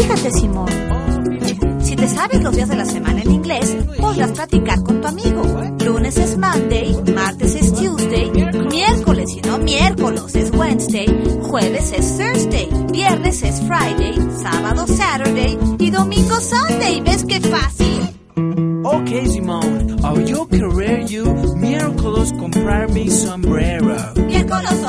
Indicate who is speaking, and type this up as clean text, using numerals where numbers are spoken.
Speaker 1: Fíjate, Simón, si te sabes los días de la semana en inglés, podrás practicar con tu amigo. Lunes es Monday, martes es Tuesday, miércoles y no miércoles es Wednesday, jueves es Thursday, viernes es Friday, sábado Saturday y domingo Sunday. ¿Ves qué fácil?
Speaker 2: Okay, Simone, yo querer you miércoles comprar mi sombrero.
Speaker 1: Miércoles